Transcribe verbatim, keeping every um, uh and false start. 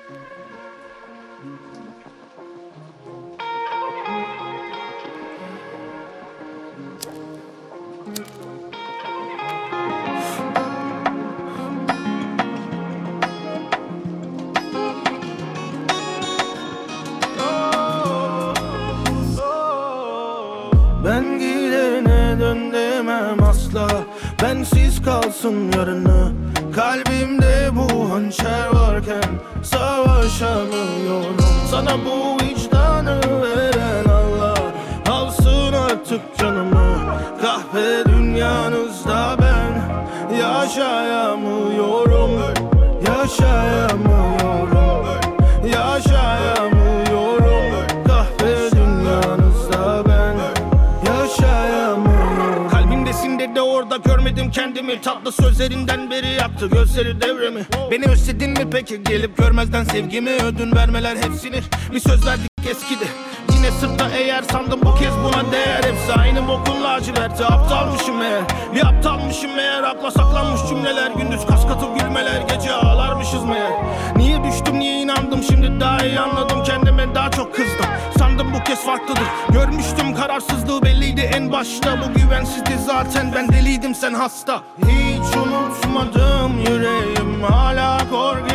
Ben gidene dön demem asla. Bensiz kalsın yarını. Kalbimde bu hançer varken savaşamıyorum. Sana bu vicdanı veren Allah alsın artık canımı. Kahpe dünyanızda ben yaşayamıyorum. Yaşayamıyorum. Yaşayamıyorum. Kahpe dünyanızda ben yaşayamıyorum. Kalbimdesin dedi orada görmedim kendimi. Tatlı sözlerinden beri yaktı gözleri devremi. Beni özledin mi peki gelip görmezden sevgimi ödün vermeler hepsini. Bir söz verdik eskidi yine sırtta eğer sandım bu kez buna değer. Hepsi aynı bokun laciverti. Aptalmışım eğer bir aptalmışım eğer. Akla saklanmış cümleler gündüz kas katı gülmeler. Gece ağlarmışız meğer. Niye düştüm niye inandım şimdi daha iyi anladım. Kendime daha çok kızdım sandım bu kez farklıdır. Görmüştüm kararsızlığı belliydi en başta. Bu güvensizdi zaten ben deliydim sen hasta. Hiç unutmadım yüreğim hala kor